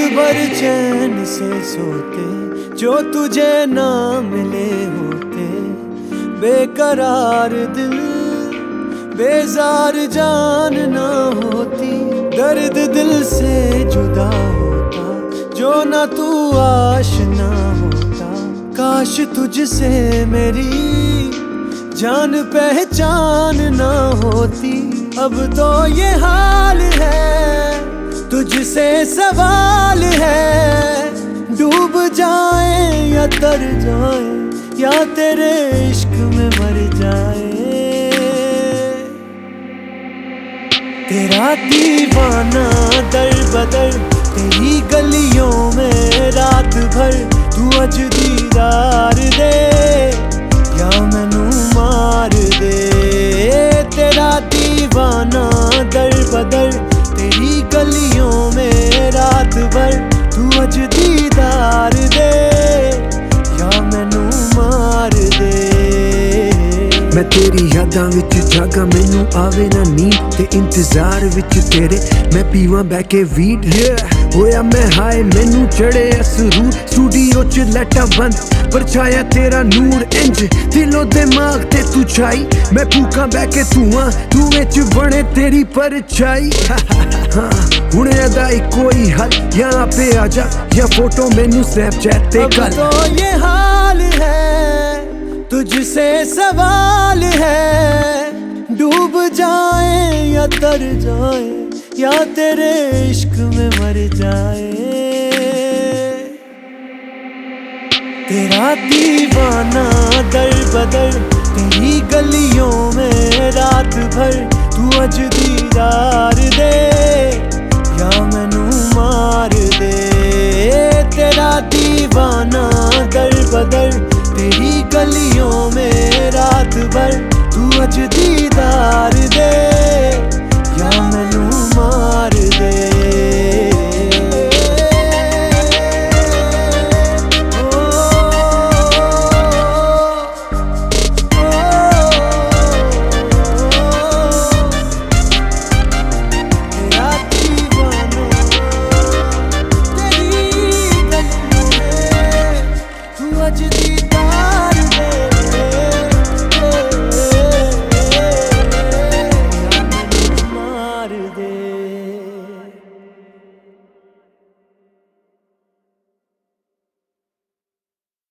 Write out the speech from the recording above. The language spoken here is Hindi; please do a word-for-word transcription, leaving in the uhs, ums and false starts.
भर चैन से सोते जो तुझे ना मिले होते। बेकरार दिल बेजार जान ना होती। दर्द दिल से जुदा होता जो ना तू आशना होता। काश तुझसे मेरी जान पहचान ना होती। अब तो ये हाल है तुझसे सवाल है। डूब जाए या तर जाए या तेरे इश्क में मर जाए। तेरा दीवाना दर बदर तेरी गलियों में रात भर। तू अज दीदार दे या मैनू मार दे। तेरा दीवाना दर बदर तेरी गलियों में रात भर। तू अज दीदार दे या मैनू मार दे। मैं तेरी यादां विच जागा मैनू आवे ना नींद। ते इंतजार विच तेरे मैं पीवां बैठ के वीड। होया मैं हाय मैनू चढ़े असरूर। स्टूडियो च लाइटां बंद परछाया तेरा नूर। इंज दिलो दिमाग ते तू छाई। मैं फूकां बैठ के धुआं तू विच बने तेरी परछाई। हाँ हुण अदा कोई हल या पे आजा या फोटो मैनू स्नैपचैट ते कर। अब तो ये हाल है तुझसे सवाल है। डूब जाए या तर जाए या तेरे इश्क में मर जाए। तेरा दीवाना दर बदर तेरी गलियों में रात भर। तू अज दीदार दे या मैनू मार दे। तेरा दीवाना दर बदर तेरी गलियों में रात भर। तू अज दीदार दे या मैनू मार दे। तू अज दी